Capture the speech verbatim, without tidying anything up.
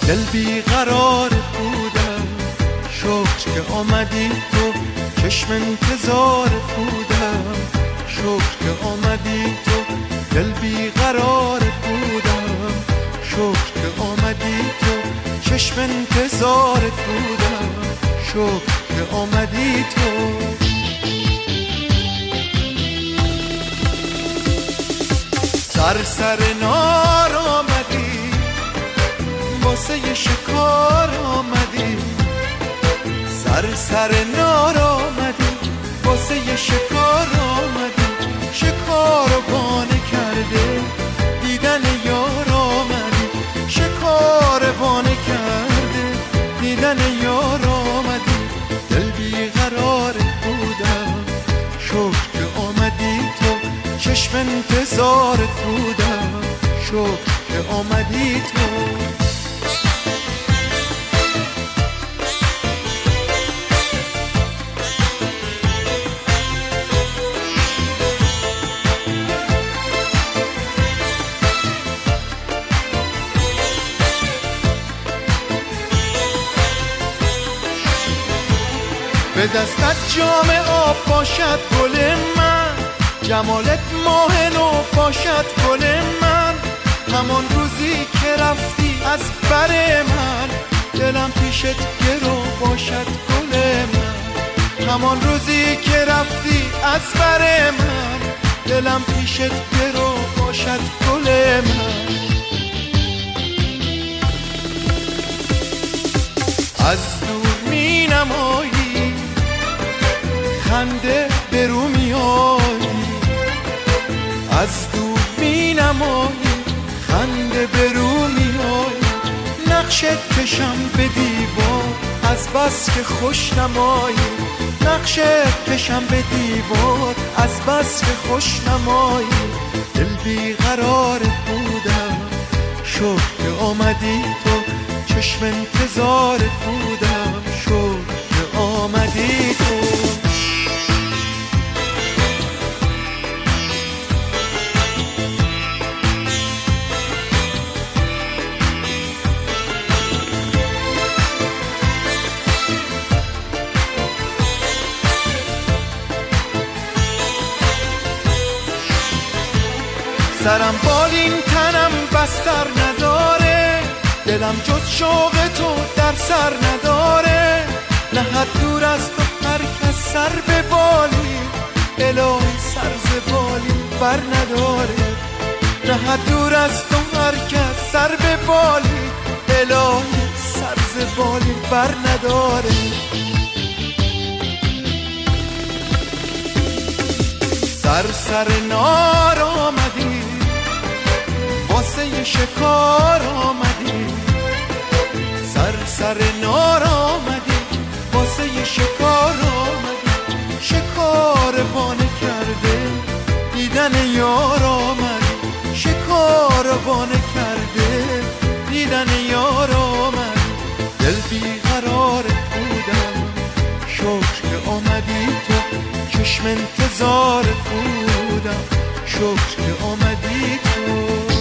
دل بیقرار بودم، شکر که آمدی تو، چشم انتظار بودم، شکر که آمدی تو، دل بیقرار بودم، شکر که آمدی تو، چشم انتظار بودم، شکر که آمدی تو. سر سر نار آمدی، واسه شکار آمدی، سر سر نار آمدی، واسه شکار آمدی، شکار رو بانه کرده دیدن یار آمدی، شکار بانه کرده دیدن یار آمدی، دل بیقرار بودم، شکر که آمدی تو، چشم انتظارت بودم، شکر که آمدی تو. به دستت جام آب باشد گل من، جمالت ماه نو باشد گل من، همان روزی که رفتی از بر من، دلم پیشت گرو باشد گل من، همان روزی که رفتی از بر من، دلم پیشت گرو باشد گل من. از دور می نمایی خنده به رو می آیی، از دور می نمایی خنده به رو می آیی، نقشت کشم به دیوار از بس که خوش نمایی، نقشت کشم به دیوار از بس که خوش نمایی، دل بیقرار بودم، شکر که آمدی تو، چشم انتظار بودم، شکر که آمدی تو. سرم بالین تنم بستر نداره، دلم جز شوق تو در سر نداره، نه حد دور از تو هر کس سر به بالی، الهی سر ز بالی بر نداره، نه حد دور از تو هر کس سر به بالی، الهی سر ز بالی بر نداره. سر سر نار آمدی، واسه شکار آمدی، سر سر نار آمدی، واسه شکار آمدی، شکار بانه کرده دیدن یار آمدی، شکار بانه کرده دیدن یار آمدی، دل بیقرار بودم، شکر که آمدی تو، چشم انتظار بودم، شکر که آمدی تو.